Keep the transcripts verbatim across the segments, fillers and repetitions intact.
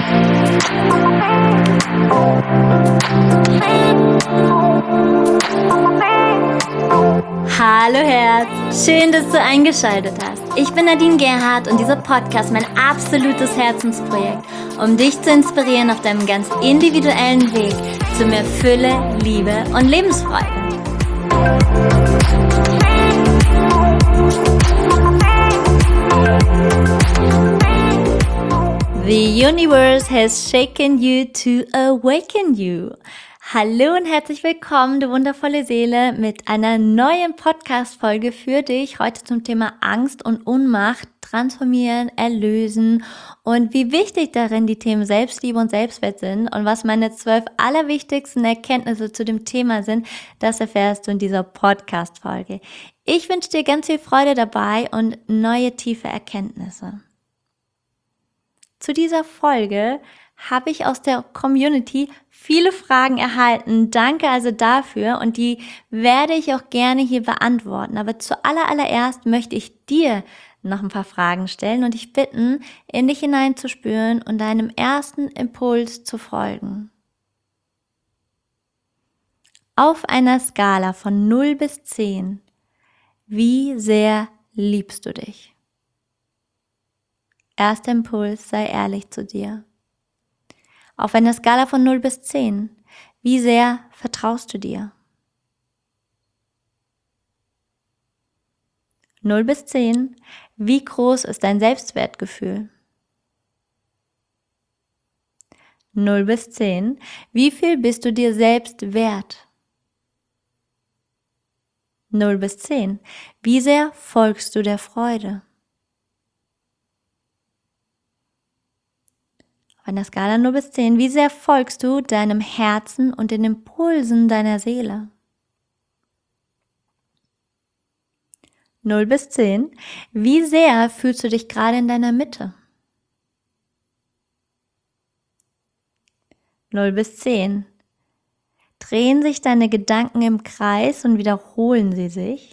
Hallo Herz, schön, dass du eingeschaltet hast. Ich bin Nadine Gerhardt und dieser Podcast ist mein absolutes Herzensprojekt, um dich zu inspirieren auf deinem ganz individuellen Weg zu mehr Fülle, Liebe und Lebensfreude. The universe has shaken you to awaken you. Hallo und herzlich willkommen, du wundervolle Seele, mit einer neuen Podcast-Folge für dich. Heute zum Thema Angst und Ohnmacht, transformieren, erlösen und wie wichtig darin die Themen Selbstliebe und Selbstwert sind und was meine zwölf allerwichtigsten Erkenntnisse zu dem Thema sind, das erfährst du in dieser Podcast-Folge. Ich wünsche dir ganz viel Freude dabei und neue tiefe Erkenntnisse. Zu dieser Folge habe ich aus der Community viele Fragen erhalten. Danke also dafür und die werde ich auch gerne hier beantworten. Aber zuallererst möchte ich dir noch ein paar Fragen stellen und dich bitten, in dich hineinzuspüren und deinem ersten Impuls zu folgen. Auf einer Skala von null bis zehn, wie sehr liebst du dich? Erster Impuls, sei ehrlich zu dir. Auf einer Skala von null bis zehn, wie sehr vertraust du dir? null bis zehn, wie groß ist dein Selbstwertgefühl? null bis zehn, wie viel bist du dir selbst wert? null bis zehn, wie sehr folgst du der Freude? Auf einer Skala null bis zehn, wie sehr folgst du deinem Herzen und den Impulsen deiner Seele? null bis zehn, wie sehr fühlst du dich gerade in deiner Mitte? null bis zehn, drehen sich deine Gedanken im Kreis und wiederholen sie sich?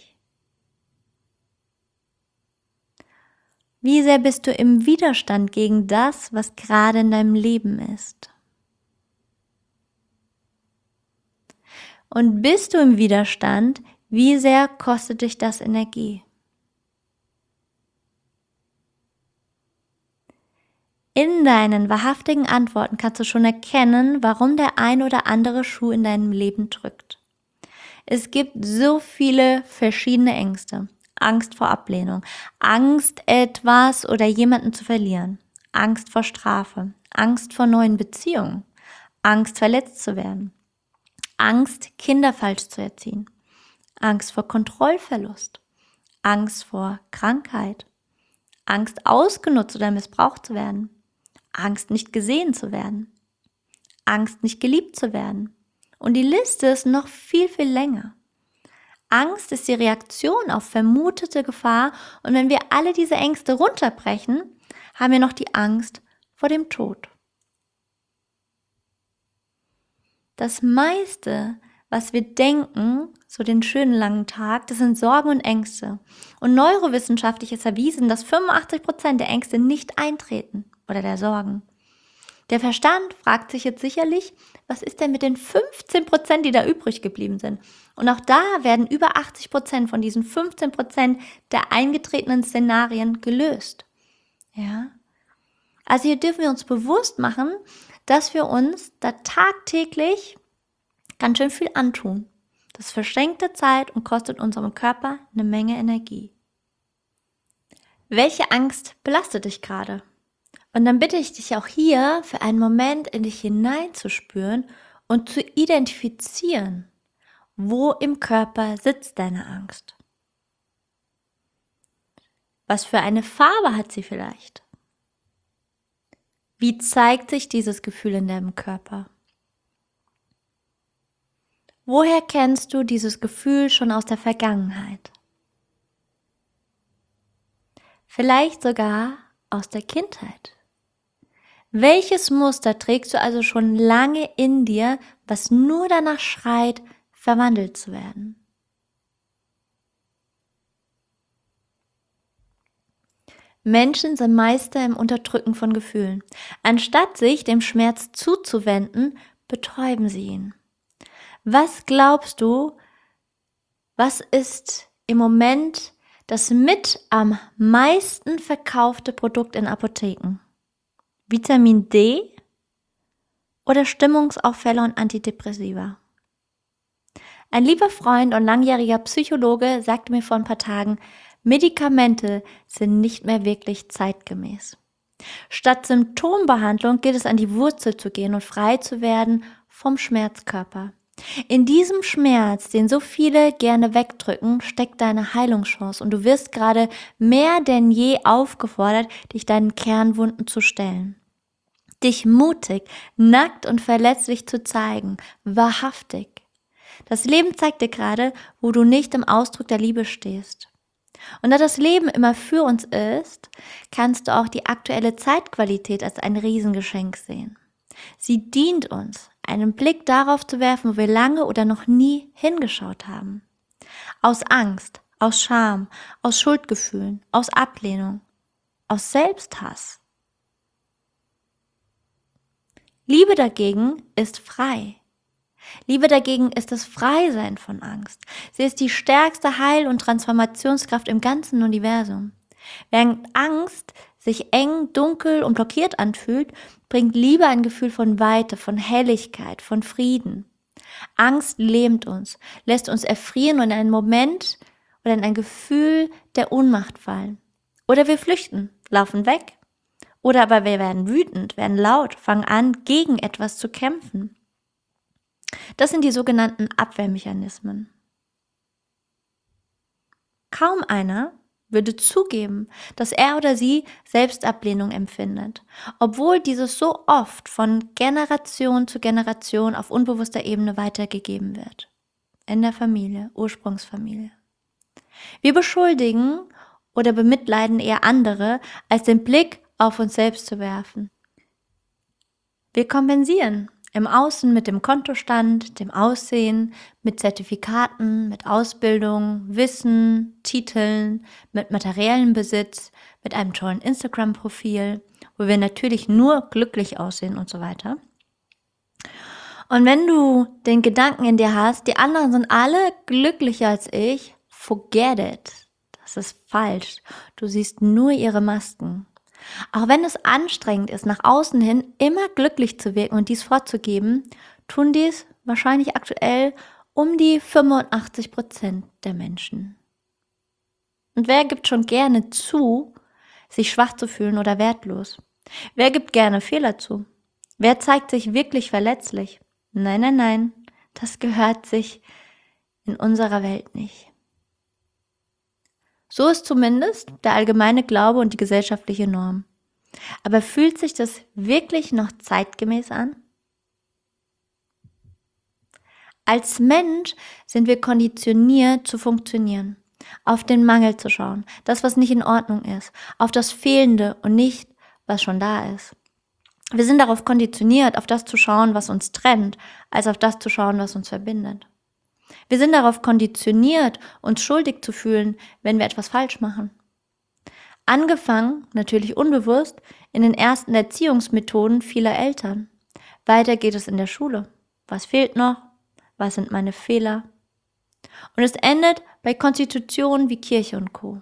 Wie sehr bist du im Widerstand gegen das, was gerade in deinem Leben ist? Und bist du im Widerstand, wie sehr kostet dich das Energie? In deinen wahrhaftigen Antworten kannst du schon erkennen, warum der ein oder andere Schuh in deinem Leben drückt. Es gibt so viele verschiedene Ängste. Angst vor Ablehnung, Angst, etwas oder jemanden zu verlieren, Angst vor Strafe, Angst vor neuen Beziehungen, Angst, verletzt zu werden, Angst, Kinder falsch zu erziehen, Angst vor Kontrollverlust, Angst vor Krankheit, Angst, ausgenutzt oder missbraucht zu werden, Angst, nicht gesehen zu werden, Angst, nicht geliebt zu werden. Und die Liste ist noch viel, viel länger. Angst ist die Reaktion auf vermutete Gefahr und wenn wir alle diese Ängste runterbrechen, haben wir noch die Angst vor dem Tod. Das meiste, was wir denken, so den schönen langen Tag, das sind Sorgen und Ängste. Und neurowissenschaftlich ist erwiesen, dass fünfundachtzig Prozent der Ängste nicht eintreten oder der Sorgen. Der Verstand fragt sich jetzt sicherlich, was ist denn mit den fünfzehn Prozent, die da übrig geblieben sind? Und auch da werden über achtzig Prozent von diesen fünfzehn Prozent der eingetretenen Szenarien gelöst. Ja? Also hier dürfen wir uns bewusst machen, dass wir uns da tagtäglich ganz schön viel antun. Das ist verschenkte Zeit und kostet unserem Körper eine Menge Energie. Welche Angst belastet dich gerade? Und dann bitte ich dich auch hier für einen Moment in dich hineinzuspüren und zu identifizieren, wo im Körper sitzt deine Angst. Was für eine Farbe hat sie vielleicht? Wie zeigt sich dieses Gefühl in deinem Körper? Woher kennst du dieses Gefühl schon aus der Vergangenheit? Vielleicht sogar aus der Kindheit. Welches Muster trägst du also schon lange in dir, was nur danach schreit, verwandelt zu werden? Menschen sind Meister im Unterdrücken von Gefühlen. Anstatt sich dem Schmerz zuzuwenden, betäuben sie ihn. Was glaubst du, was ist im Moment das mit am meisten verkaufte Produkt in Apotheken? Vitamin D oder Stimmungsaufheller und Antidepressiva? Ein lieber Freund und langjähriger Psychologe sagte mir vor ein paar Tagen, Medikamente sind nicht mehr wirklich zeitgemäß. Statt Symptombehandlung gilt es, an die Wurzel zu gehen und frei zu werden vom Schmerzkörper. In diesem Schmerz, den so viele gerne wegdrücken, steckt deine Heilungschance und du wirst gerade mehr denn je aufgefordert, dich deinen Kernwunden zu stellen. Dich mutig, nackt und verletzlich zu zeigen, wahrhaftig. Das Leben zeigt dir gerade, wo du nicht im Ausdruck der Liebe stehst. Und da das Leben immer für uns ist, kannst du auch die aktuelle Zeitqualität als ein Riesengeschenk sehen. Sie dient uns, einen Blick darauf zu werfen, wo wir lange oder noch nie hingeschaut haben. Aus Angst, aus Scham, aus Schuldgefühlen, aus Ablehnung, aus Selbsthass. Liebe dagegen ist frei. Liebe dagegen ist das Freisein von Angst. Sie ist die stärkste Heil- und Transformationskraft im ganzen Universum. Während Angst sich eng, dunkel und blockiert anfühlt, bringt Liebe ein Gefühl von Weite, von Helligkeit, von Frieden. Angst lähmt uns, lässt uns erfrieren und in einen Moment oder in ein Gefühl der Ohnmacht fallen. Oder wir flüchten, laufen weg. Oder aber wir werden wütend, werden laut, fangen an, gegen etwas zu kämpfen. Das sind die sogenannten Abwehrmechanismen. Kaum einer würde zugeben, dass er oder sie Selbstablehnung empfindet, obwohl dieses so oft von Generation zu Generation auf unbewusster Ebene weitergegeben wird. In der Familie, Ursprungsfamilie. Wir beschuldigen oder bemitleiden eher andere, als den Blick auf uns selbst zu werfen. Wir kompensieren im Außen mit dem Kontostand, dem Aussehen, mit Zertifikaten, mit Ausbildung, Wissen, Titeln, mit materiellem Besitz, mit einem tollen Instagram-Profil, wo wir natürlich nur glücklich aussehen und so weiter. Und wenn du den Gedanken in dir hast, die anderen sind alle glücklicher als ich, forget it. Das ist falsch. Du siehst nur ihre Masken. Auch wenn es anstrengend ist, nach außen hin immer glücklich zu wirken und dies vorzugeben, tun dies wahrscheinlich aktuell um die fünfundachtzig Prozent der Menschen. Und wer gibt schon gerne zu, sich schwach zu fühlen oder wertlos? Wer gibt gerne Fehler zu? Wer zeigt sich wirklich verletzlich? Nein, nein, nein, das gehört sich in unserer Welt nicht. So ist zumindest der allgemeine Glaube und die gesellschaftliche Norm. Aber fühlt sich das wirklich noch zeitgemäß an? Als Mensch sind wir konditioniert zu funktionieren, auf den Mangel zu schauen, das, was nicht in Ordnung ist, auf das Fehlende und nicht, was schon da ist. Wir sind darauf konditioniert, auf das zu schauen, was uns trennt, als auf das zu schauen, was uns verbindet. Wir sind darauf konditioniert, uns schuldig zu fühlen, wenn wir etwas falsch machen. Angefangen, natürlich unbewusst, in den ersten Erziehungsmethoden vieler Eltern. Weiter geht es in der Schule. Was fehlt noch? Was sind meine Fehler? Und es endet bei Konstitutionen wie Kirche und Co.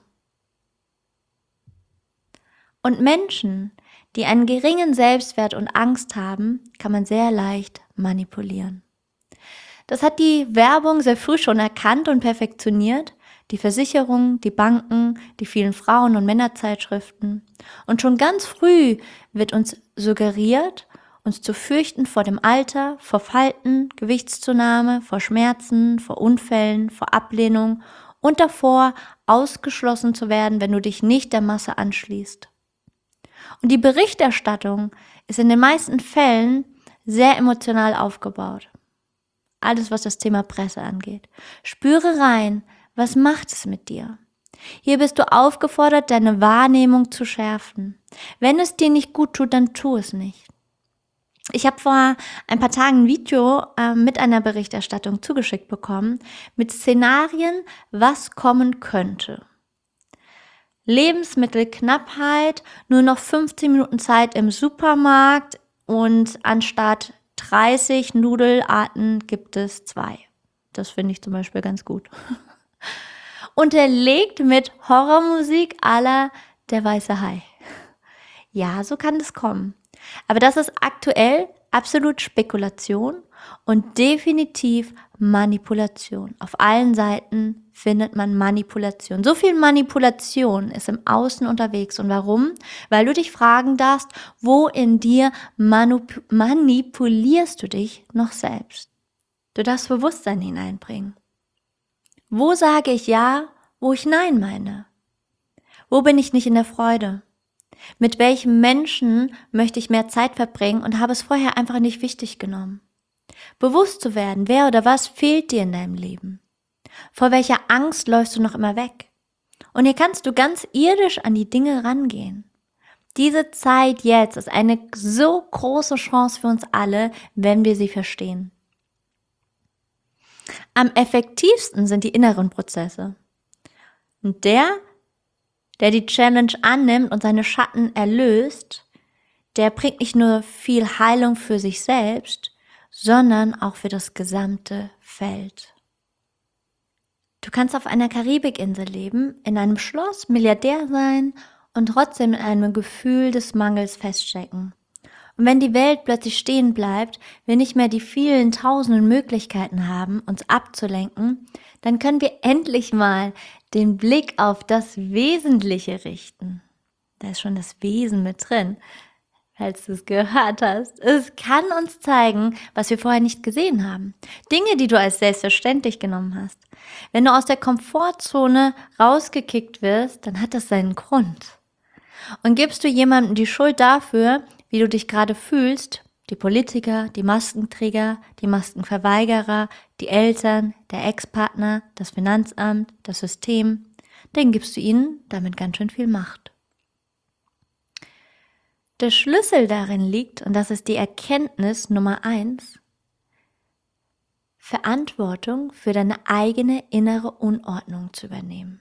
Und Menschen, die einen geringen Selbstwert und Angst haben, kann man sehr leicht manipulieren. Das hat die Werbung sehr früh schon erkannt und perfektioniert, die Versicherungen, die Banken, die vielen Frauen- und Männerzeitschriften. Und schon ganz früh wird uns suggeriert, uns zu fürchten vor dem Alter, vor Falten, Gewichtszunahme, vor Schmerzen, vor Unfällen, vor Ablehnung und davor, ausgeschlossen zu werden, wenn du dich nicht der Masse anschließt. Und die Berichterstattung ist in den meisten Fällen sehr emotional aufgebaut. Alles, was das Thema Presse angeht. Spüre rein, was macht es mit dir? Hier bist du aufgefordert, deine Wahrnehmung zu schärfen. Wenn es dir nicht gut tut, dann tu es nicht. Ich habe vor ein paar Tagen ein Video äh, mit einer Berichterstattung zugeschickt bekommen, mit Szenarien, was kommen könnte. Lebensmittelknappheit, nur noch fünfzehn Minuten Zeit im Supermarkt und anstatt dreißig Nudelarten gibt es zwei. Das finde ich zum Beispiel ganz gut. Unterlegt mit Horrormusik à la Der weiße Hai. Ja, so kann es kommen. Aber das ist aktuell absolut Spekulation und definitiv Manipulation. Auf allen Seiten findet man Manipulation. So viel Manipulation ist im Außen unterwegs. Und warum? Weil du dich fragen darfst, wo in dir manup- manipulierst du dich noch selbst? Du darfst Bewusstsein hineinbringen. Wo sage ich Ja, wo ich Nein meine? Wo bin ich nicht in der Freude? Mit welchem Menschen möchte ich mehr Zeit verbringen und habe es vorher einfach nicht wichtig genommen? Bewusst zu werden, wer oder was fehlt dir in deinem Leben? Vor welcher Angst läufst du noch immer weg? Und hier kannst du ganz irdisch an die Dinge rangehen. Diese Zeit jetzt ist eine so große Chance für uns alle, wenn wir sie verstehen. Am effektivsten sind die inneren Prozesse. Und der, der die Challenge annimmt und seine Schatten erlöst, der bringt nicht nur viel Heilung für sich selbst, sondern auch für das gesamte Feld. Du kannst auf einer Karibikinsel leben, in einem Schloss, Milliardär sein und trotzdem in einem Gefühl des Mangels feststecken. Und wenn die Welt plötzlich stehen bleibt, wir nicht mehr die vielen tausenden Möglichkeiten haben, uns abzulenken, dann können wir endlich mal den Blick auf das Wesentliche richten. Da ist schon das Wesen mit drin, falls du es gehört hast. Es kann uns zeigen, was wir vorher nicht gesehen haben. Dinge, die du als selbstverständlich genommen hast. Wenn du aus der Komfortzone rausgekickt wirst, dann hat das seinen Grund. Und gibst du jemandem die Schuld dafür, wie du dich gerade fühlst, die Politiker, die Maskenträger, die Maskenverweigerer, die Eltern, der Ex-Partner, das Finanzamt, das System, dann gibst du ihnen damit ganz schön viel Macht. Der Schlüssel darin liegt, und das ist die Erkenntnis Nummer eins, Verantwortung für deine eigene innere Unordnung zu übernehmen.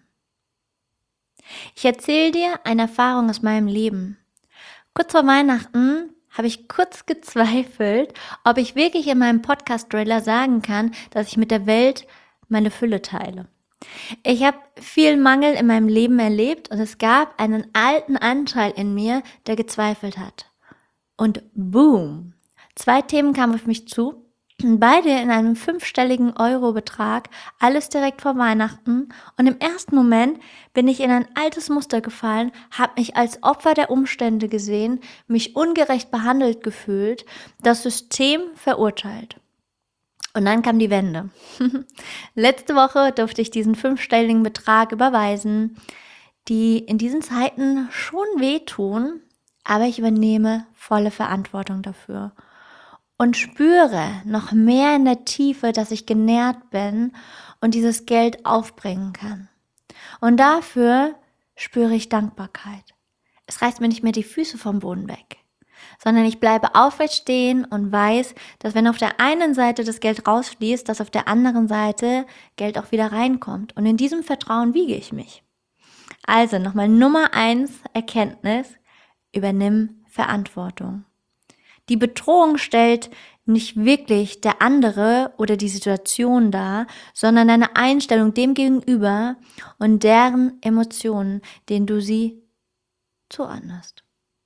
Ich erzähle dir eine Erfahrung aus meinem Leben. Kurz vor Weihnachten habe ich kurz gezweifelt, ob ich wirklich in meinem Podcast-Trailer sagen kann, dass ich mit der Welt meine Fülle teile. Ich habe viel Mangel in meinem Leben erlebt und es gab einen alten Anteil in mir, der gezweifelt hat. Und boom, zwei Themen kamen auf mich zu, beide in einem fünfstelligen Euro-Betrag, alles direkt vor Weihnachten. Und im ersten Moment bin ich in ein altes Muster gefallen, habe mich als Opfer der Umstände gesehen, mich ungerecht behandelt gefühlt, das System verurteilt. Und dann kam die Wende. Letzte Woche durfte ich diesen fünfstelligen Betrag überweisen, die in diesen Zeiten schon wehtun, aber ich übernehme volle Verantwortung dafür und spüre noch mehr in der Tiefe, dass ich genährt bin und dieses Geld aufbringen kann. Und dafür spüre ich Dankbarkeit. Es reißt mir nicht mehr die Füße vom Boden weg, sondern ich bleibe aufrecht stehen und weiß, dass wenn auf der einen Seite das Geld rausfließt, dass auf der anderen Seite Geld auch wieder reinkommt. Und in diesem Vertrauen wiege ich mich. Also nochmal Nummer eins Erkenntnis, übernimm Verantwortung. Die Bedrohung stellt nicht wirklich der andere oder die Situation dar, sondern deine Einstellung dem gegenüber und deren Emotionen, denen du sie zuordnest.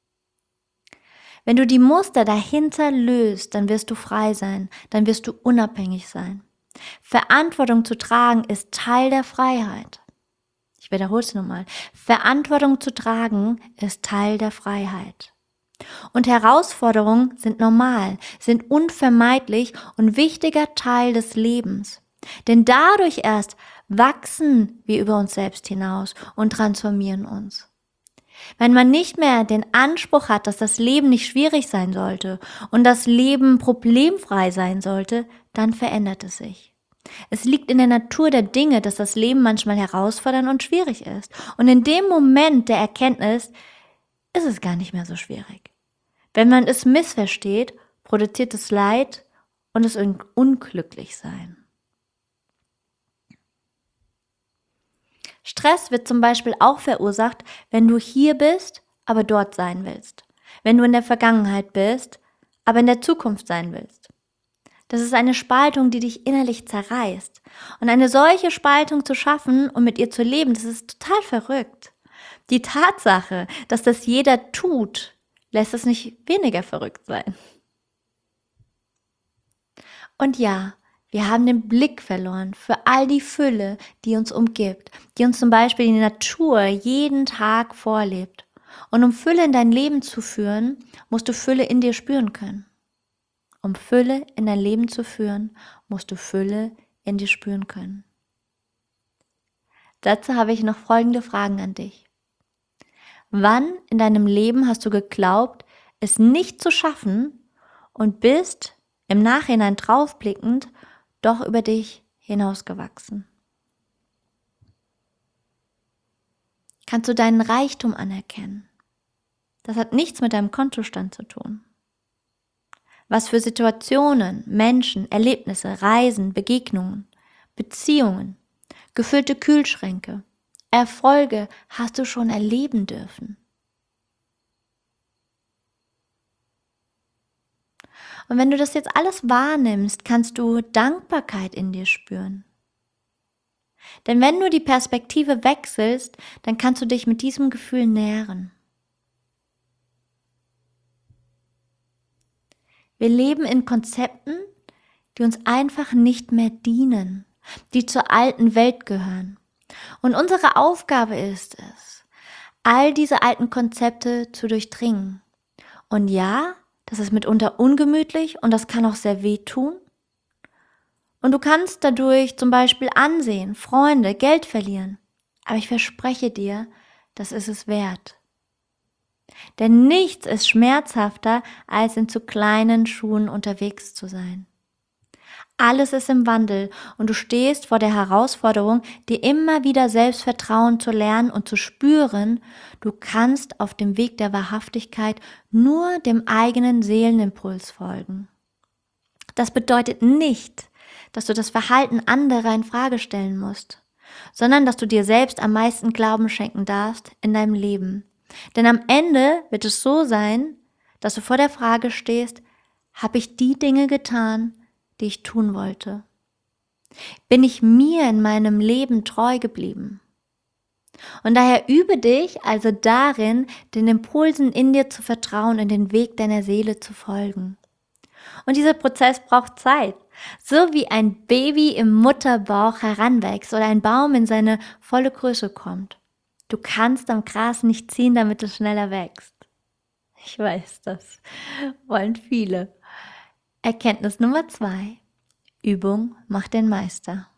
Wenn du die Muster dahinter löst, dann wirst du frei sein, dann wirst du unabhängig sein. Verantwortung zu tragen ist Teil der Freiheit. Ich wiederhole es nochmal. Verantwortung zu tragen ist Teil der Freiheit. Und Herausforderungen sind normal, sind unvermeidlich und wichtiger Teil des Lebens. Denn dadurch erst wachsen wir über uns selbst hinaus und transformieren uns. Wenn man nicht mehr den Anspruch hat, dass das Leben nicht schwierig sein sollte und das Leben problemfrei sein sollte, dann verändert es sich. Es liegt in der Natur der Dinge, dass das Leben manchmal herausfordernd und schwierig ist. Und in dem Moment der Erkenntnis ist es gar nicht mehr so schwierig. Wenn man es missversteht, produziert es Leid und das Unglücklichsein. Stress wird zum Beispiel auch verursacht, wenn du hier bist, aber dort sein willst. Wenn du in der Vergangenheit bist, aber in der Zukunft sein willst. Das ist eine Spaltung, die dich innerlich zerreißt. Und eine solche Spaltung zu schaffen und mit ihr zu leben, das ist total verrückt. Die Tatsache, dass das jeder tut, lässt es nicht weniger verrückt sein. Und ja, wir haben den Blick verloren für all die Fülle, die uns umgibt, die uns zum Beispiel die Natur jeden Tag vorlebt. Und um Fülle in dein Leben zu führen, musst du Fülle in dir spüren können. Um Fülle in dein Leben zu führen, musst du Fülle in dir spüren können. Dazu habe ich noch folgende Fragen an dich. Wann in deinem Leben hast du geglaubt, es nicht zu schaffen und bist im Nachhinein draufblickend doch über dich hinausgewachsen? Kannst du deinen Reichtum anerkennen? Das hat nichts mit deinem Kontostand zu tun. Was für Situationen, Menschen, Erlebnisse, Reisen, Begegnungen, Beziehungen, gefüllte Kühlschränke, Erfolge hast du schon erleben dürfen. Und wenn du das jetzt alles wahrnimmst, kannst du Dankbarkeit in dir spüren. Denn wenn du die Perspektive wechselst, dann kannst du dich mit diesem Gefühl nähren. Wir leben in Konzepten, die uns einfach nicht mehr dienen, die zur alten Welt gehören. Und unsere Aufgabe ist es, all diese alten Konzepte zu durchdringen. Und ja, das ist mitunter ungemütlich und das kann auch sehr wehtun. Und du kannst dadurch zum Beispiel Ansehen, Freunde, Geld verlieren. Aber ich verspreche dir, das ist es wert. Denn nichts ist schmerzhafter, als in zu kleinen Schuhen unterwegs zu sein. Alles ist im Wandel und du stehst vor der Herausforderung, dir immer wieder Selbstvertrauen zu lernen und zu spüren, du kannst auf dem Weg der Wahrhaftigkeit nur dem eigenen Seelenimpuls folgen. Das bedeutet nicht, dass du das Verhalten anderer in Frage stellen musst, sondern dass du dir selbst am meisten Glauben schenken darfst in deinem Leben. Denn am Ende wird es so sein, dass du vor der Frage stehst, habe ich die Dinge getan, die ich tun wollte? Bin ich mir in meinem Leben treu geblieben? Und daher übe dich also darin, den Impulsen in dir zu vertrauen und den Weg deiner Seele zu folgen. Und dieser Prozess braucht Zeit. So wie ein Baby im Mutterbauch heranwächst oder ein Baum in seine volle Größe kommt. Du kannst am Gras nicht ziehen, damit es schneller wächst. Ich weiß, das wollen viele. Erkenntnis Nummer zwei. Übung macht den Meister.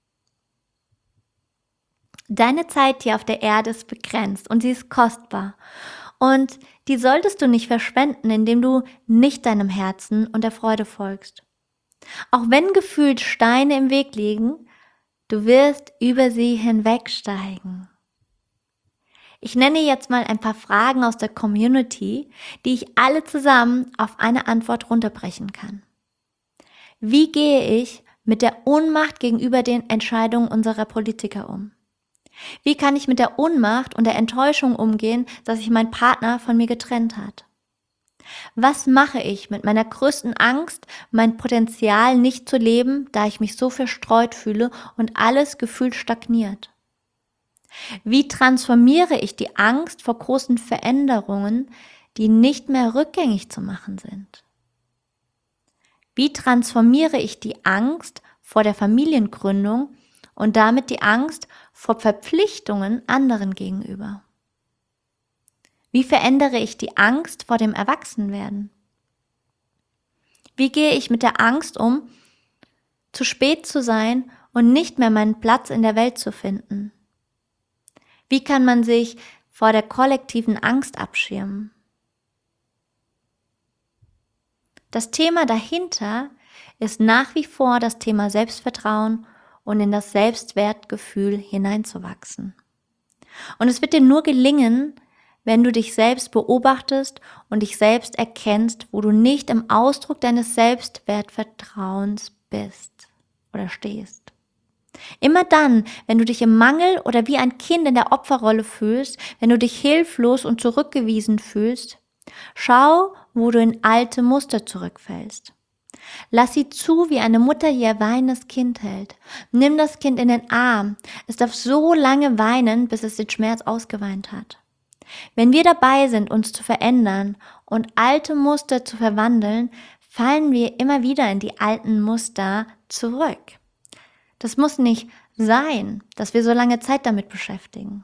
Deine Zeit hier auf der Erde ist begrenzt und sie ist kostbar. Und die solltest du nicht verschwenden, indem du nicht deinem Herzen und der Freude folgst. Auch wenn gefühlt Steine im Weg liegen, du wirst über sie hinwegsteigen. Ich nenne jetzt mal ein paar Fragen aus der Community, die ich alle zusammen auf eine Antwort runterbrechen kann. Wie gehe ich mit der Ohnmacht gegenüber den Entscheidungen unserer Politiker um? Wie kann ich mit der Ohnmacht und der Enttäuschung umgehen, dass sich mein Partner von mir getrennt hat? Was mache ich mit meiner größten Angst, mein Potenzial nicht zu leben, da ich mich so verstreut fühle und alles gefühlt stagniert? Wie transformiere ich die Angst vor großen Veränderungen, die nicht mehr rückgängig zu machen sind? Wie transformiere ich die Angst vor der Familiengründung und damit die Angst vor Verpflichtungen anderen gegenüber? Wie verändere ich die Angst vor dem Erwachsenwerden? Wie gehe ich mit der Angst um, zu spät zu sein und nicht mehr meinen Platz in der Welt zu finden? Wie kann man sich vor der kollektiven Angst abschirmen? Das Thema dahinter ist nach wie vor das Thema Selbstvertrauen und in das Selbstwertgefühl hineinzuwachsen. Und es wird dir nur gelingen, wenn du dich selbst beobachtest und dich selbst erkennst, wo du nicht im Ausdruck deines Selbstwertvertrauens bist oder stehst. Immer dann, wenn du dich im Mangel oder wie ein Kind in der Opferrolle fühlst, wenn du dich hilflos und zurückgewiesen fühlst, schau, wo du in alte Muster zurückfällst. Lass sie zu, wie eine Mutter ihr weinendes Kind hält. Nimm das Kind in den Arm. Es darf so lange weinen, bis es den Schmerz ausgeweint hat. Wenn wir dabei sind, uns zu verändern und alte Muster zu verwandeln, fallen wir immer wieder in die alten Muster zurück. Das muss nicht sein, dass wir so lange Zeit damit beschäftigen.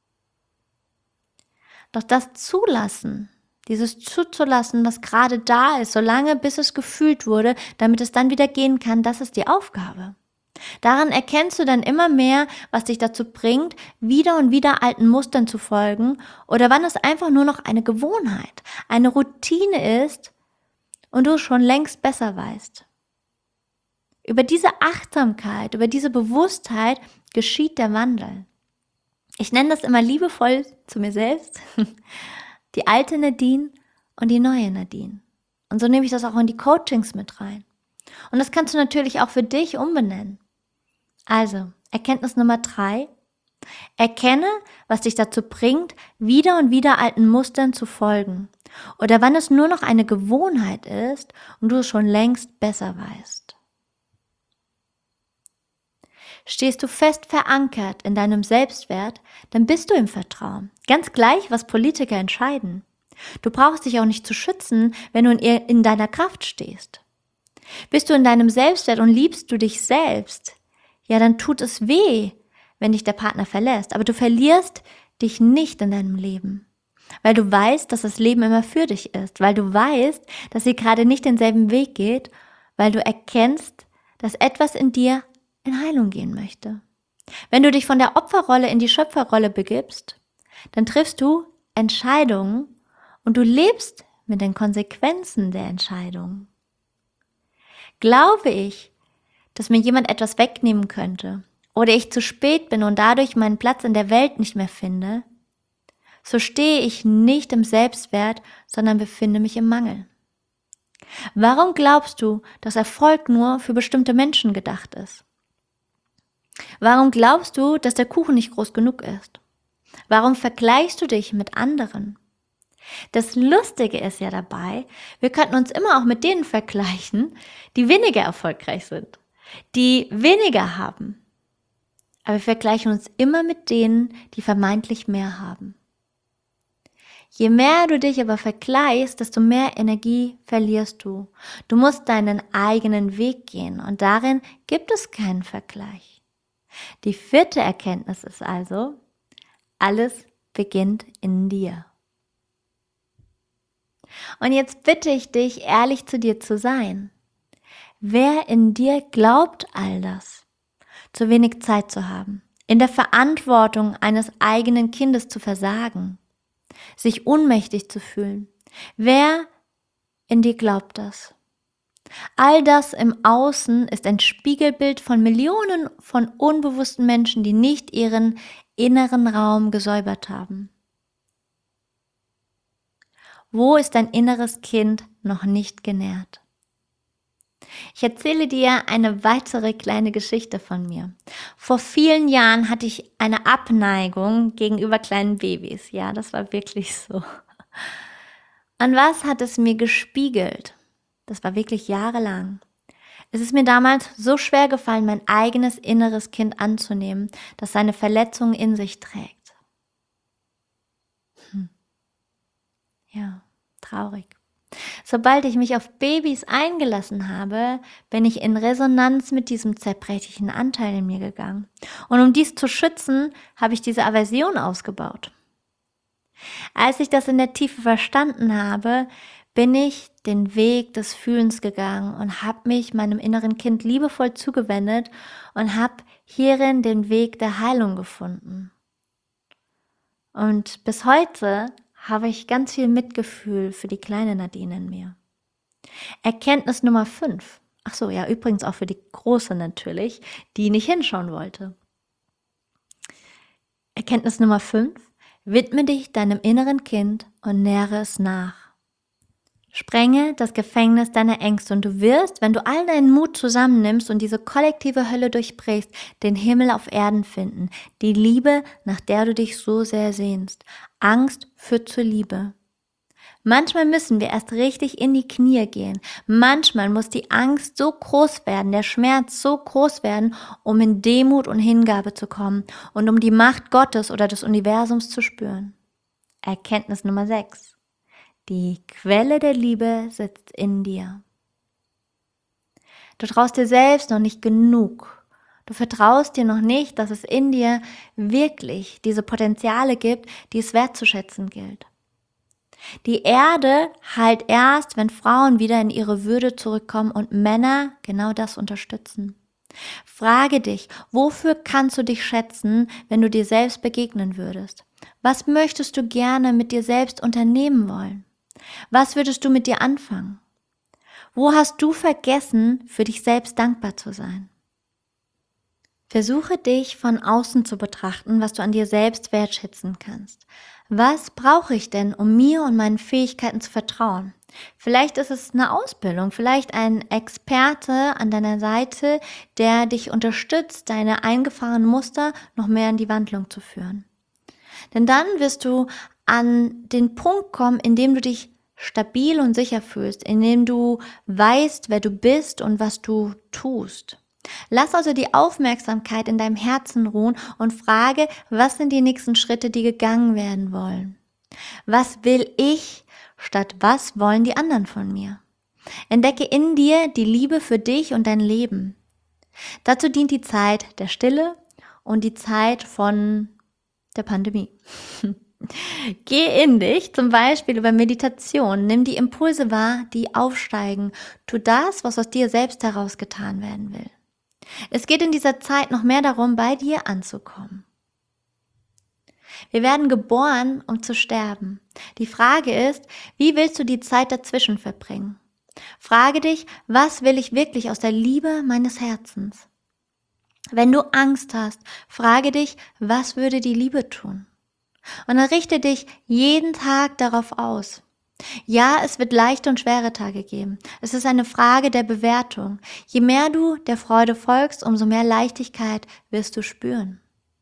Doch das Zulassen, dieses zuzulassen, was gerade da ist, solange bis es gefühlt wurde, damit es dann wieder gehen kann, das ist die Aufgabe. Daran erkennst du dann immer mehr, was dich dazu bringt, wieder und wieder alten Mustern zu folgen oder wann es einfach nur noch eine Gewohnheit, eine Routine ist und du schon längst besser weißt. Über diese Achtsamkeit, über diese Bewusstheit geschieht der Wandel. Ich nenne das immer liebevoll zu mir selbst, die alte Nadine und die neue Nadine. Und so nehme ich das auch in die Coachings mit rein. Und das kannst du natürlich auch für dich umbenennen. Also, Erkenntnis Nummer drei. Erkenne, was dich dazu bringt, wieder und wieder alten Mustern zu folgen. Oder wann es nur noch eine Gewohnheit ist und du es schon längst besser weißt. Stehst du fest verankert in deinem Selbstwert, dann bist du im Vertrauen. Ganz gleich, was Politiker entscheiden. Du brauchst dich auch nicht zu schützen, wenn du in, in deiner Kraft stehst. Bist du in deinem Selbstwert und liebst du dich selbst, ja, dann tut es weh, wenn dich der Partner verlässt. Aber du verlierst dich nicht in deinem Leben, weil du weißt, dass das Leben immer für dich ist, weil du weißt, dass sie gerade nicht denselben Weg geht, weil du erkennst, dass etwas in dir in Heilung gehen möchte. Wenn du dich von der Opferrolle in die Schöpferrolle begibst, dann triffst du Entscheidungen und du lebst mit den Konsequenzen der Entscheidungen. Glaube ich, dass mir jemand etwas wegnehmen könnte oder ich zu spät bin und dadurch meinen Platz in der Welt nicht mehr finde, so stehe ich nicht im Selbstwert, sondern befinde mich im Mangel. Warum glaubst du, dass Erfolg nur für bestimmte Menschen gedacht ist? Warum glaubst du, dass der Kuchen nicht groß genug ist? Warum vergleichst du dich mit anderen? Das Lustige ist ja dabei, wir könnten uns immer auch mit denen vergleichen, die weniger erfolgreich sind, die weniger haben. Aber wir vergleichen uns immer mit denen, die vermeintlich mehr haben. Je mehr du dich aber vergleichst, desto mehr Energie verlierst du. Du musst deinen eigenen Weg gehen und darin gibt es keinen Vergleich. Die vierte Erkenntnis ist also, alles beginnt in dir. Und jetzt bitte ich dich, ehrlich zu dir zu sein. Wer in dir glaubt all das? Zu wenig Zeit zu haben, in der Verantwortung eines eigenen Kindes zu versagen, sich ohnmächtig zu fühlen. Wer in dir glaubt das? All das im Außen ist ein Spiegelbild von Millionen von unbewussten Menschen, die nicht ihren inneren Raum gesäubert haben. Wo ist dein inneres Kind noch nicht genährt? Ich erzähle dir eine weitere kleine Geschichte von mir. Vor vielen Jahren hatte ich eine Abneigung gegenüber kleinen Babys. Ja, das war wirklich so. Und was hat es mir gespiegelt? Das war wirklich jahrelang. Es ist mir damals so schwer gefallen, mein eigenes inneres Kind anzunehmen, das seine Verletzungen in sich trägt. Hm. Ja, traurig. Sobald ich mich auf Babys eingelassen habe, bin ich in Resonanz mit diesem zerbrechlichen Anteil in mir gegangen. Und um dies zu schützen, habe ich diese Aversion ausgebaut. Als ich das in der Tiefe verstanden habe, bin ich den Weg des Fühlens gegangen und habe mich meinem inneren Kind liebevoll zugewendet und habe hierin den Weg der Heilung gefunden. Und bis heute habe ich ganz viel Mitgefühl für die kleine Nadine in mir. Erkenntnis Nummer fünf. Ach so, ja, übrigens auch für die große natürlich, die nicht hinschauen wollte. Erkenntnis Nummer fünf. Widme dich deinem inneren Kind und nähre es nach. Sprenge das Gefängnis deiner Ängste und du wirst, wenn du all deinen Mut zusammennimmst und diese kollektive Hölle durchbrichst, den Himmel auf Erden finden. Die Liebe, nach der du dich so sehr sehnst. Angst führt zur Liebe. Manchmal müssen wir erst richtig in die Knie gehen. Manchmal muss die Angst so groß werden, der Schmerz so groß werden, um in Demut und Hingabe zu kommen und um die Macht Gottes oder des Universums zu spüren. Erkenntnis Nummer sechs. Die Quelle der Liebe sitzt in dir. Du traust dir selbst noch nicht genug. Du vertraust dir noch nicht, dass es in dir wirklich diese Potenziale gibt, die es wertzuschätzen gilt. Die Erde heilt erst, wenn Frauen wieder in ihre Würde zurückkommen und Männer genau das unterstützen. Frage dich, wofür kannst du dich schätzen, wenn du dir selbst begegnen würdest? Was möchtest du gerne mit dir selbst unternehmen wollen? Was würdest du mit dir anfangen? Wo hast du vergessen, für dich selbst dankbar zu sein? Versuche dich von außen zu betrachten, was du an dir selbst wertschätzen kannst. Was brauche ich denn, um mir und meinen Fähigkeiten zu vertrauen? Vielleicht ist es eine Ausbildung, vielleicht ein Experte an deiner Seite, der dich unterstützt, deine eingefahrenen Muster noch mehr in die Wandlung zu führen. Denn dann wirst du an den Punkt kommen, in dem du dich stabil und sicher fühlst, in dem du weißt, wer du bist und was du tust. Lass also die Aufmerksamkeit in deinem Herzen ruhen und frage, was sind die nächsten Schritte, die gegangen werden wollen? Was will ich, statt was wollen die anderen von mir? Entdecke in dir die Liebe für dich und dein Leben. Dazu dient die Zeit der Stille und die Zeit von der Pandemie. Geh in dich, zum Beispiel über Meditation, nimm die Impulse wahr, die aufsteigen. Tu das, was aus dir selbst heraus getan werden will. Es geht in dieser Zeit noch mehr darum, bei dir anzukommen. Wir werden geboren, um zu sterben. Die Frage ist, wie willst du die Zeit dazwischen verbringen? Frage dich, was will ich wirklich aus der Liebe meines Herzens? Wenn du Angst hast, frage dich, was würde die Liebe tun? Und dann richte dich jeden Tag darauf aus. Ja, es wird leichte und schwere Tage geben. Es ist eine Frage der Bewertung. Je mehr du der Freude folgst, umso mehr Leichtigkeit wirst du spüren.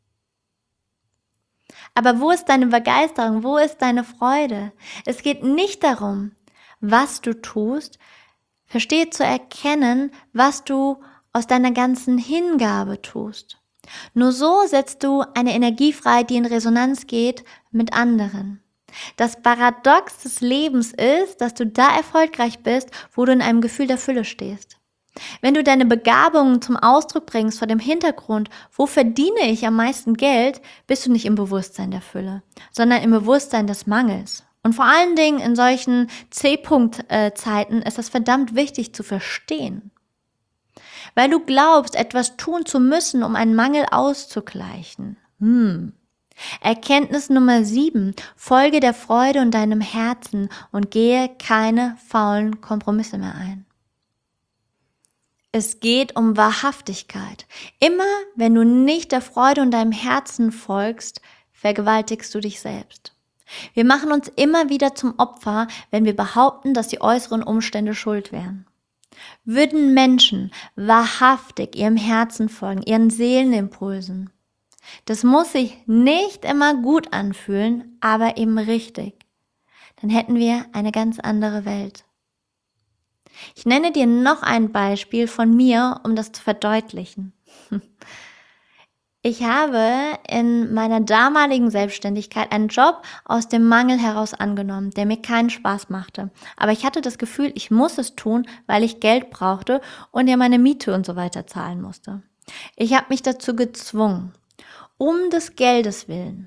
Aber wo ist deine Begeisterung? Wo ist deine Freude? Es geht nicht darum, was du tust. Verstehe zu erkennen, was du aus deiner ganzen Hingabe tust. Nur so setzt du eine Energie frei, die in Resonanz geht mit anderen. Das Paradox des Lebens ist, dass du da erfolgreich bist, wo du in einem Gefühl der Fülle stehst. Wenn du deine Begabungen zum Ausdruck bringst vor dem Hintergrund, wo verdiene ich am meisten Geld, bist du nicht im Bewusstsein der Fülle, sondern im Bewusstsein des Mangels. Und vor allen Dingen in solchen C-Punkt-Zeiten ist das verdammt wichtig zu verstehen. Weil du glaubst, etwas tun zu müssen, um einen Mangel auszugleichen. Hm. Erkenntnis Nummer sieben. Folge der Freude und deinem Herzen und gehe keine faulen Kompromisse mehr ein. Es geht um Wahrhaftigkeit. Immer wenn du nicht der Freude und deinem Herzen folgst, vergewaltigst du dich selbst. Wir machen uns immer wieder zum Opfer, wenn wir behaupten, dass die äußeren Umstände schuld wären. Würden Menschen wahrhaftig ihrem Herzen folgen, ihren Seelenimpulsen. Das muss sich nicht immer gut anfühlen, aber eben richtig. Dann hätten wir eine ganz andere Welt. Ich nenne dir noch ein Beispiel von mir, um das zu verdeutlichen. Ich habe in meiner damaligen Selbstständigkeit einen Job aus dem Mangel heraus angenommen, der mir keinen Spaß machte. Aber ich hatte das Gefühl, ich muss es tun, weil ich Geld brauchte und ja meine Miete und so weiter zahlen musste. Ich habe mich dazu gezwungen, um des Geldes willen.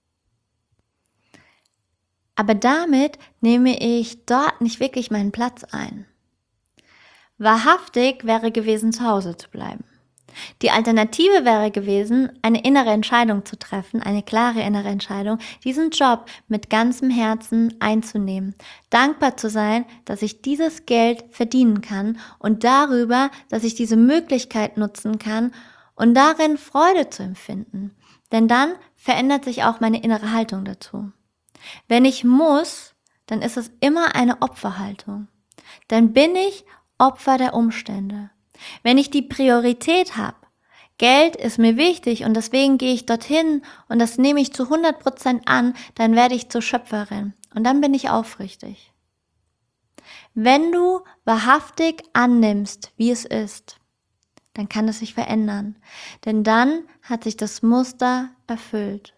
Aber damit nehme ich dort nicht wirklich meinen Platz ein. Wahrhaftig wäre gewesen, zu Hause zu bleiben. Die Alternative wäre gewesen, eine innere Entscheidung zu treffen, eine klare innere Entscheidung, diesen Job mit ganzem Herzen einzunehmen, dankbar zu sein, dass ich dieses Geld verdienen kann und darüber, dass ich diese Möglichkeit nutzen kann und darin Freude zu empfinden. Denn dann verändert sich auch meine innere Haltung dazu. Wenn ich muss, dann ist es immer eine Opferhaltung. Dann bin ich Opfer der Umstände. Wenn ich die Priorität habe, Geld ist mir wichtig und deswegen gehe ich dorthin und das nehme ich zu hundert Prozent an, dann werde ich zur Schöpferin und dann bin ich aufrichtig. Wenn du wahrhaftig annimmst, wie es ist, dann kann es sich verändern, denn dann hat sich das Muster erfüllt.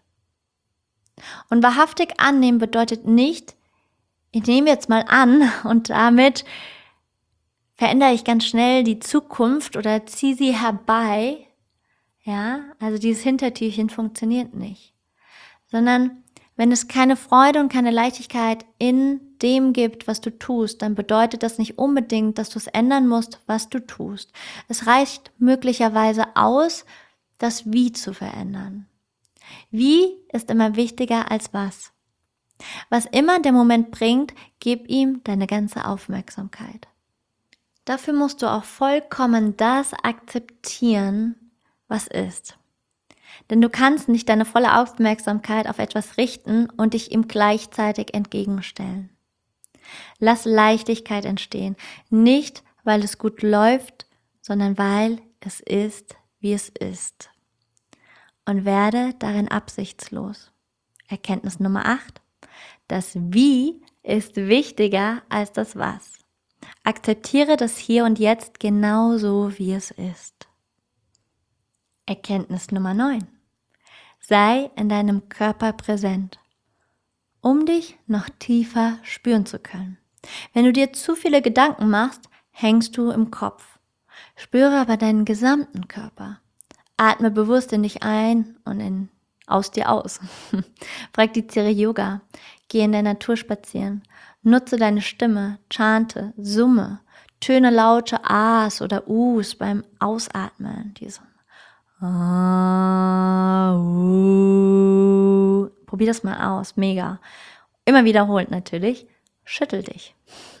Und wahrhaftig annehmen bedeutet nicht, ich nehme jetzt mal an und damit verändere ich ganz schnell die Zukunft oder ziehe sie herbei. Ja, also dieses Hintertürchen funktioniert nicht. Sondern wenn es keine Freude und keine Leichtigkeit in dem gibt, was du tust, dann bedeutet das nicht unbedingt, dass du es ändern musst, was du tust. Es reicht möglicherweise aus, das Wie zu verändern. Wie ist immer wichtiger als was. Was immer der Moment bringt, gib ihm deine ganze Aufmerksamkeit. Dafür musst du auch vollkommen das akzeptieren, was ist. Denn du kannst nicht deine volle Aufmerksamkeit auf etwas richten und dich ihm gleichzeitig entgegenstellen. Lass Leichtigkeit entstehen, nicht weil es gut läuft, sondern weil es ist, wie es ist. Und werde darin absichtslos. Erkenntnis Nummer acht. Das Wie ist wichtiger als das Was. Akzeptiere das Hier und Jetzt genauso, wie es ist. Erkenntnis Nummer neun. Sei in deinem Körper präsent, um dich noch tiefer spüren zu können. Wenn du dir zu viele Gedanken machst, hängst du im Kopf. Spüre aber deinen gesamten Körper. Atme bewusst in dich ein und in, aus dir aus. Praktiziere Yoga. Geh in der Natur spazieren. Nutze deine Stimme, chante, summe, töne laute A's oder U's beim Ausatmen. Diese Ah, uh. Probier das mal aus, mega. Immer wiederholt natürlich. Schüttel dich.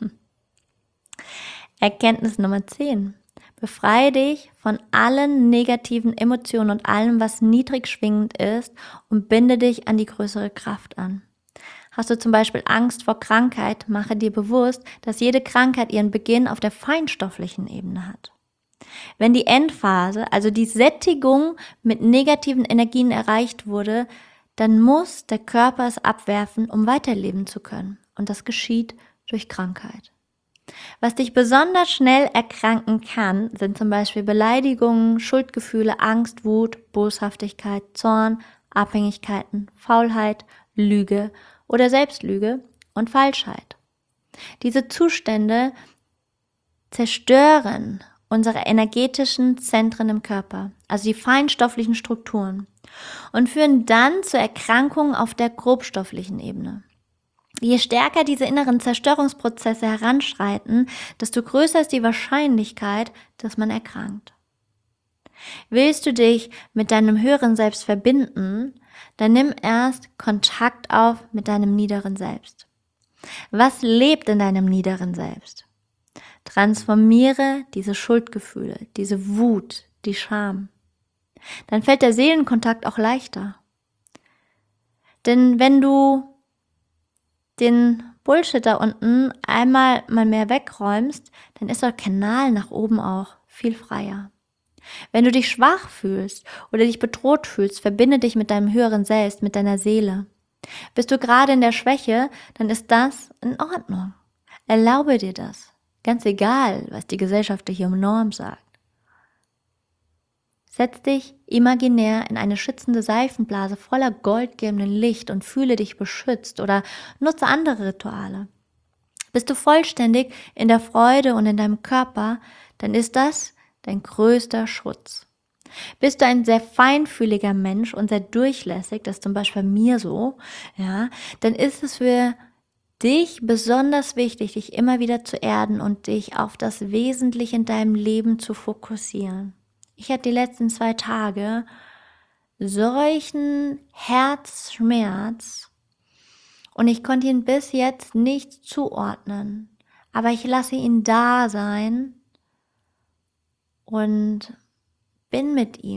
Erkenntnis Nummer zehn. Befreie dich von allen negativen Emotionen und allem, was niedrig schwingend ist und binde dich an die größere Kraft an. Hast du zum Beispiel Angst vor Krankheit, mache dir bewusst, dass jede Krankheit ihren Beginn auf der feinstofflichen Ebene hat. Wenn die Endphase, also die Sättigung mit negativen Energien erreicht wurde, dann muss der Körper es abwerfen, um weiterleben zu können. Und das geschieht durch Krankheit. Was dich besonders schnell erkranken kann, sind zum Beispiel Beleidigungen, Schuldgefühle, Angst, Wut, Boshaftigkeit, Zorn, Abhängigkeiten, Faulheit, Lüge oder Selbstlüge und Falschheit. Diese Zustände zerstören unsere energetischen Zentren im Körper, also die feinstofflichen Strukturen, und führen dann zu Erkrankungen auf der grobstofflichen Ebene. Je stärker diese inneren Zerstörungsprozesse heranschreiten, desto größer ist die Wahrscheinlichkeit, dass man erkrankt. Willst du dich mit deinem höheren Selbst verbinden, dann nimm erst Kontakt auf mit deinem niederen Selbst. Was lebt in deinem niederen Selbst? Transformiere diese Schuldgefühle, diese Wut, die Scham. Dann fällt der Seelenkontakt auch leichter. Denn wenn du den Bullshit da unten einmal mal mehr wegräumst, dann ist der Kanal nach oben auch viel freier. Wenn du dich schwach fühlst oder dich bedroht fühlst, verbinde dich mit deinem höheren Selbst, mit deiner Seele. Bist du gerade in der Schwäche, dann ist das in Ordnung. Erlaube dir das. Ganz egal, was die gesellschaftliche Norm sagt. Setz dich imaginär in eine schützende Seifenblase voller goldgelbem Licht und fühle dich beschützt oder nutze andere Rituale. Bist du vollständig in der Freude und in deinem Körper, dann ist das dein größter Schutz. Bist du ein sehr feinfühliger Mensch und sehr durchlässig, das ist zum Beispiel bei mir so, ja, dann ist es für dich besonders wichtig, dich immer wieder zu erden und dich auf das Wesentliche in deinem Leben zu fokussieren. Ich hatte die letzten zwei Tage solchen Herzschmerz und ich konnte ihn bis jetzt nicht zuordnen, aber ich lasse ihn da sein und bin mit ihm.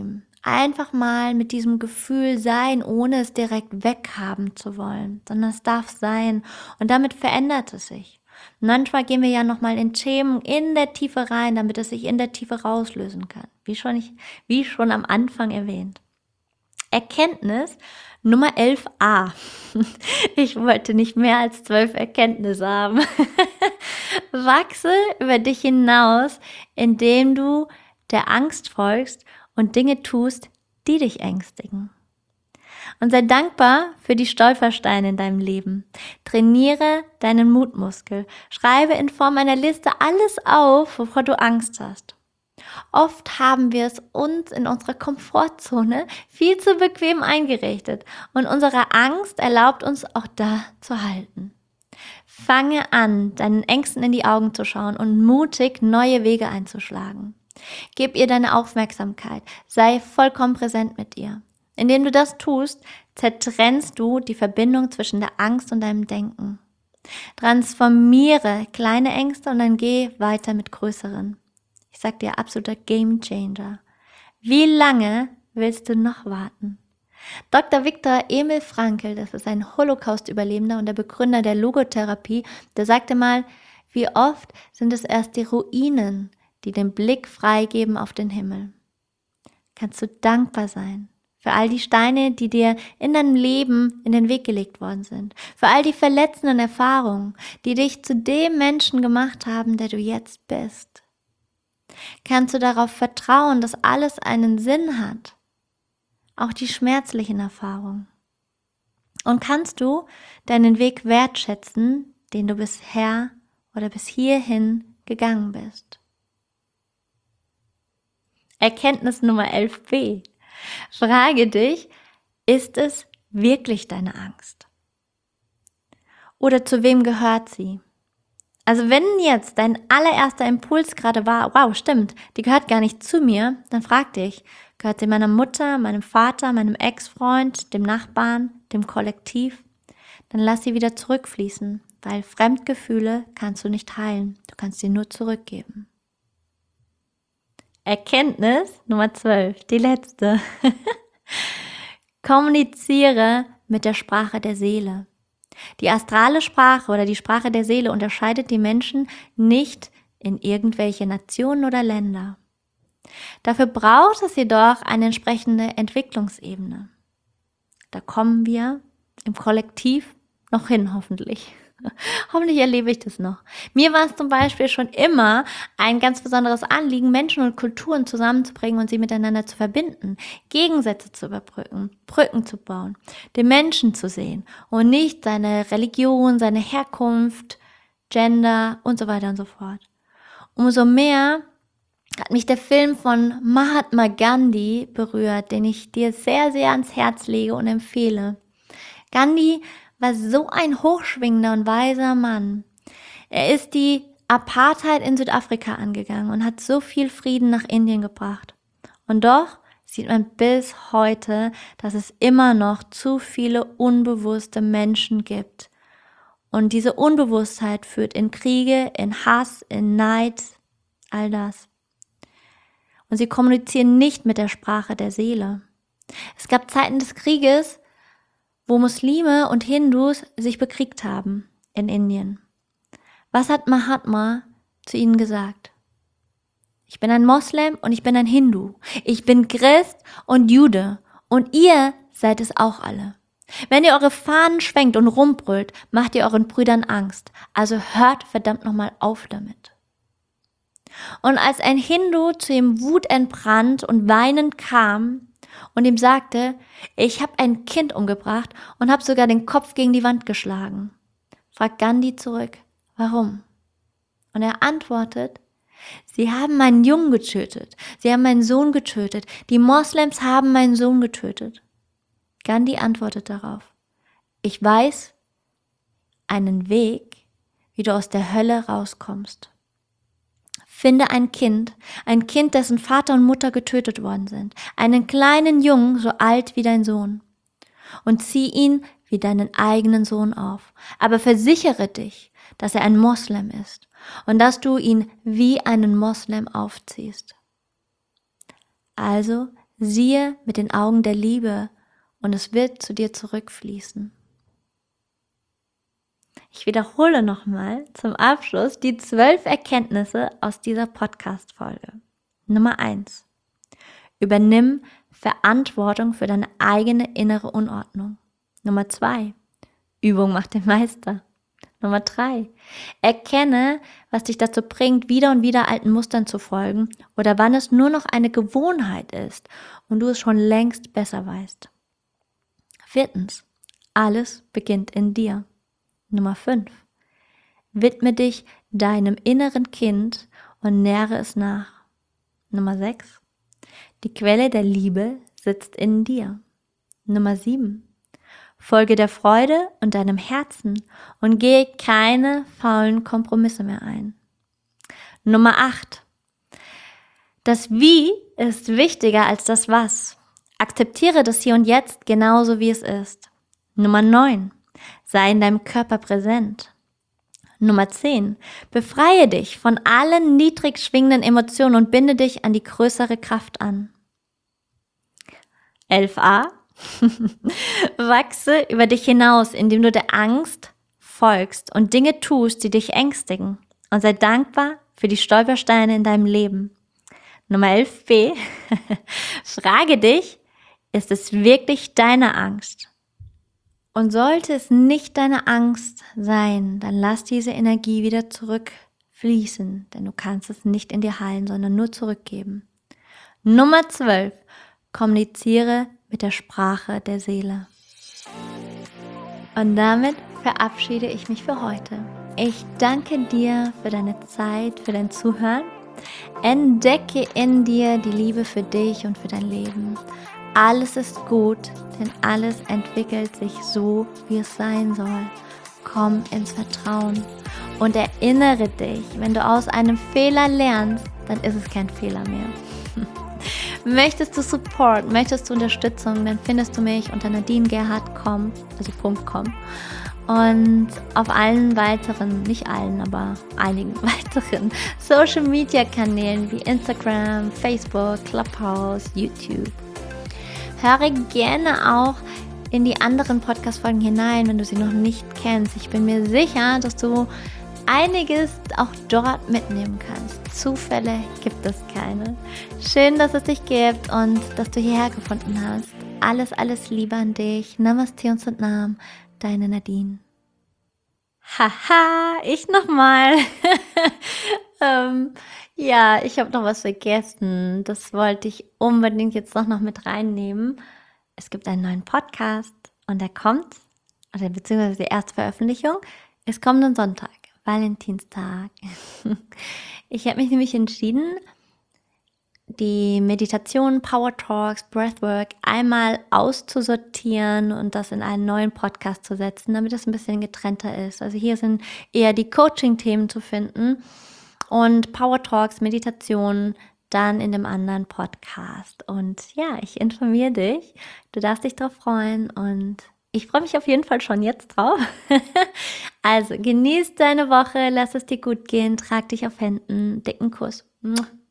einfach mal mit diesem Gefühl sein, ohne es direkt weghaben zu wollen, sondern es darf sein und damit verändert es sich. Und manchmal gehen wir ja nochmal in Themen in der Tiefe rein, damit es sich in der Tiefe rauslösen kann, wie schon, ich, wie schon am Anfang erwähnt. Erkenntnis Nummer elf a. Ich wollte nicht mehr als zwölf Erkenntnisse haben. Wachse über dich hinaus, indem du der Angst folgst und Dinge tust, die dich ängstigen. Und sei dankbar für die Stolpersteine in deinem Leben. Trainiere deinen Mutmuskel. Schreibe in Form einer Liste alles auf, wovor du Angst hast. Oft haben wir es uns in unserer Komfortzone viel zu bequem eingerichtet und unsere Angst erlaubt uns auch da zu halten. Fange an, deinen Ängsten in die Augen zu schauen und mutig neue Wege einzuschlagen. Gib ihr deine Aufmerksamkeit, sei vollkommen präsent mit ihr. Indem du das tust, zertrennst du die Verbindung zwischen der Angst und deinem Denken. Transformiere kleine Ängste und dann geh weiter mit größeren. Ich sag dir, absoluter Gamechanger. Wie lange willst du noch warten? Doktor Viktor Emil Frankl, das ist ein Holocaust-Überlebender und der Begründer der Logotherapie, der sagte mal, wie oft sind es erst die Ruinen, die den Blick freigeben auf den Himmel. Kannst du dankbar sein für all die Steine, die dir in deinem Leben in den Weg gelegt worden sind, für all die verletzenden Erfahrungen, die dich zu dem Menschen gemacht haben, der du jetzt bist. Kannst du darauf vertrauen, dass alles einen Sinn hat, auch die schmerzlichen Erfahrungen. Und kannst du deinen Weg wertschätzen, den du bisher oder bis hierhin gegangen bist. Erkenntnis Nummer elf b. Frage dich, ist es wirklich deine Angst? Oder zu wem gehört sie? Also wenn jetzt dein allererster Impuls gerade war, wow, stimmt, die gehört gar nicht zu mir, dann frag dich, gehört sie meiner Mutter, meinem Vater, meinem Ex-Freund, dem Nachbarn, dem Kollektiv? Dann lass sie wieder zurückfließen, weil Fremdgefühle kannst du nicht heilen, du kannst sie nur zurückgeben. Erkenntnis Nummer zwölf, die letzte. Kommuniziere mit der Sprache der Seele. Die astrale Sprache oder die Sprache der Seele unterscheidet die Menschen nicht in irgendwelche Nationen oder Länder. Dafür braucht es jedoch eine entsprechende Entwicklungsebene. Da kommen wir im Kollektiv noch hin, hoffentlich. Hoffentlich erlebe ich das noch. Mir war es zum Beispiel schon immer ein ganz besonderes Anliegen, Menschen und Kulturen zusammenzubringen und sie miteinander zu verbinden, Gegensätze zu überbrücken, Brücken zu bauen, den Menschen zu sehen und nicht seine Religion, seine Herkunft, Gender und so weiter und so fort. Umso mehr hat mich der Film von Mahatma Gandhi berührt, den ich dir sehr, sehr ans Herz lege und empfehle. Gandhi war so ein hochschwingender und weiser Mann. Er ist die Apartheid in Südafrika angegangen und hat so viel Frieden nach Indien gebracht. Und doch sieht man bis heute, dass es immer noch zu viele unbewusste Menschen gibt. Und diese Unbewusstheit führt in Kriege, in Hass, in Neid, all das. Und sie kommunizieren nicht mit der Sprache der Seele. Es gab Zeiten des Krieges, wo Muslime und Hindus sich bekriegt haben in Indien. Was hat Mahatma zu ihnen gesagt? Ich bin ein Moslem und ich bin ein Hindu. Ich bin Christ und Jude und ihr seid es auch alle. Wenn ihr eure Fahnen schwenkt und rumbrüllt, macht ihr euren Brüdern Angst. Also hört verdammt nochmal auf damit. Und als ein Hindu zu ihm wutentbrannt und weinend kam, und ihm sagte, ich habe ein Kind umgebracht und habe sogar den Kopf gegen die Wand geschlagen, fragt Gandhi zurück, warum? Und er antwortet, sie haben meinen Jungen getötet, sie haben meinen Sohn getötet, die Moslems haben meinen Sohn getötet. Gandhi antwortet darauf, ich weiß einen Weg, wie du aus der Hölle rauskommst. Finde ein Kind, ein Kind, dessen Vater und Mutter getötet worden sind, einen kleinen Jungen, so alt wie dein Sohn, und zieh ihn wie deinen eigenen Sohn auf. Aber versichere dich, dass er ein Moslem ist und dass du ihn wie einen Moslem aufziehst. Also Siehe mit den Augen der Liebe und es wird zu dir zurückfließen. Ich wiederhole nochmal zum Abschluss die zwölf Erkenntnisse aus dieser Podcast-Folge. Nummer eins. Übernimm Verantwortung für deine eigene innere Unordnung. Nummer zwei. Übung macht den Meister. Nummer drei. Erkenne, was dich dazu bringt, wieder und wieder alten Mustern zu folgen oder wann es nur noch eine Gewohnheit ist und du es schon längst besser weißt. Viertens. Alles beginnt in dir. Nummer fünf. Widme dich deinem inneren Kind und nähre es nach. Nummer sechs. Die Quelle der Liebe sitzt in dir. Nummer sieben. Folge der Freude und deinem Herzen und gehe keine faulen Kompromisse mehr ein. Nummer acht. Das Wie ist wichtiger als das Was. Akzeptiere das Hier und Jetzt genauso wie es ist. Nummer neun. Sei in deinem Körper präsent. Nummer zehn. Befreie dich von allen niedrig schwingenden Emotionen und binde dich an die größere Kraft an. elf a. Wachse über dich hinaus, indem du der Angst folgst und Dinge tust, die dich ängstigen. Und sei dankbar für die Stolpersteine in deinem Leben. Nummer elf b. Frage dich, ist es wirklich deine Angst? Und sollte es nicht deine Angst sein, dann lass diese Energie wieder zurückfließen, denn du kannst es nicht in dir heilen, sondern nur zurückgeben. Nummer zwölf. Kommuniziere mit der Sprache der Seele. Und damit verabschiede ich mich für heute. Ich danke dir für deine Zeit, für dein Zuhören. Entdecke in dir die Liebe für dich und für dein Leben. Alles ist gut, denn alles entwickelt sich so, wie es sein soll. Komm ins Vertrauen und erinnere dich, wenn du aus einem Fehler lernst, dann ist es kein Fehler mehr. Möchtest du Support, möchtest du Unterstützung, dann findest du mich unter nadine gerhard punkt com, also .com. Und auf allen weiteren, nicht allen, aber einigen weiteren Social Media Kanälen wie Instagram, Facebook, Clubhouse, YouTube. Höre gerne auch in die anderen Podcast-Folgen hinein, wenn du sie noch nicht kennst. Ich bin mir sicher, dass du einiges auch dort mitnehmen kannst. Zufälle gibt es keine. Schön, dass es dich gibt und dass du hierher gefunden hast. Alles, alles Liebe an dich. Namaste und Satnam, deine Nadine. Haha, ich nochmal. ähm, ja, ich habe noch was vergessen. Das wollte ich unbedingt jetzt noch, noch mit reinnehmen. Es gibt einen neuen Podcast und der kommt, oder beziehungsweise die erste Veröffentlichung, es kommt am Sonntag, Valentinstag. Ich habe mich nämlich entschieden, die Meditation, Power Talks, Breathwork einmal auszusortieren und das in einen neuen Podcast zu setzen, damit es ein bisschen getrennter ist. Also hier sind eher die Coaching-Themen zu finden und Power Talks, Meditation dann in dem anderen Podcast. Und ja, ich informiere dich. Du darfst dich drauf freuen und ich freue mich auf jeden Fall schon jetzt drauf. Also genieß deine Woche, lass es dir gut gehen, trag dich auf Händen, dicken Kuss.